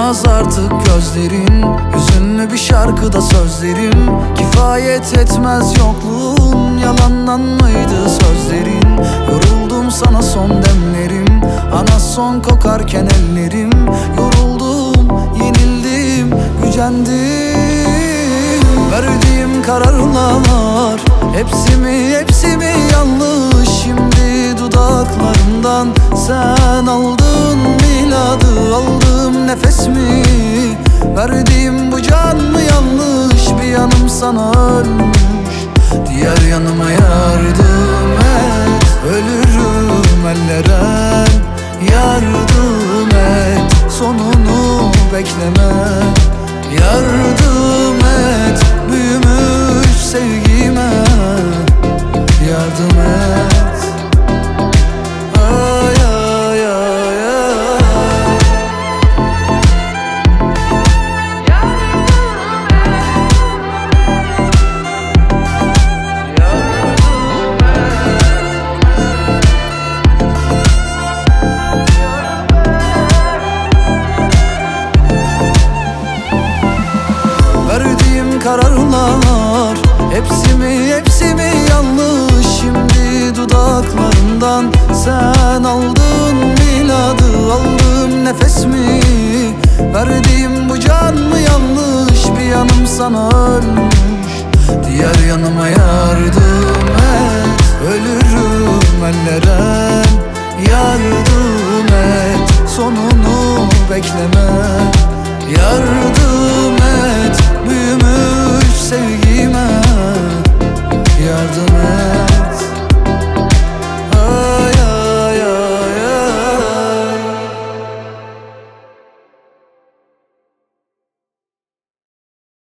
Doymaz artık gözlerin, hüzünlü bir şarkıda sözlerim. Kifayet etmez yokluğun, yalandan mıydı sözlerin? Yoruldum sana son demlerim, ana son kokarken ellerim. Yoruldum, yenildim, gücendim. Verdiğim kararlar hepsi mi yanlış? Şimdi dudaklarımdan sen aldın miladı, aldım nefes mi? Verdiğim bu can mı yanlış? Bir yanım sana ölmüş, diğer yanıma yardım et. Ölürüm ellere, yardım et. Sonunu bekleme, yardım et. Büyümüş sevgime yardım et. Ay ay ay ay. Verdiğim kararlar hepsi mi yanlış? Şimdi dudaklarından sen aldın miladı, aldım nefes mi? Verdiğim bu can mı yanlış? Bir yanım sana ölmüş, diğer yanıma yardım et. Ölürüm ellere, yardım et. Sonunu bekleme, yardım